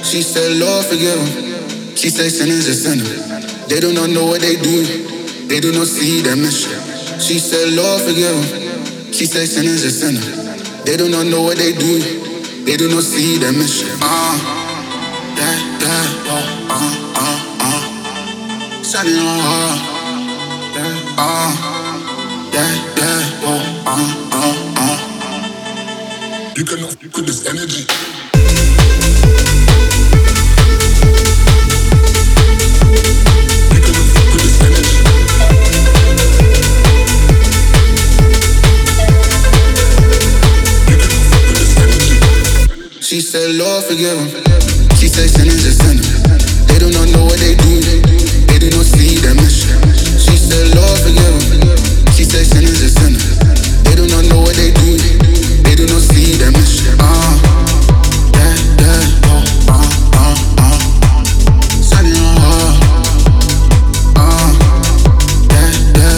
She said, Lord, forgive them. She said, sinners are sinners. They do not know what they do. They do not see their mission. She said, Lord, forgive them. She said, sinners are sinners. They do not know what they do. They do not see their mission. Yeah, yeah, Sunny on her. Yeah, yeah, yeah, You cannot speak with this energy. She said, Lord, forgive them. She said, sinners are sinners. They do not know what they do. They do not see their mission. She said, Lord, forgive them. She said, sinners are sinners. They do not know what they do. They do not see their mission. Yeah, yeah, Sunny on her. Yeah, yeah,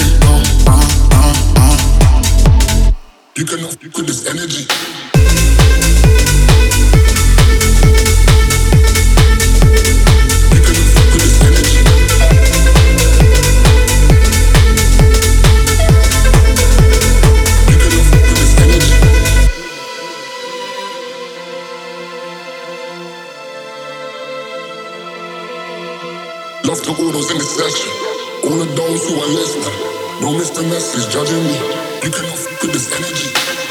You cannot speak with this energy. Love to all those in this section. All of those who are listening. Don't miss the message judging me. You cannot fuck with this energy.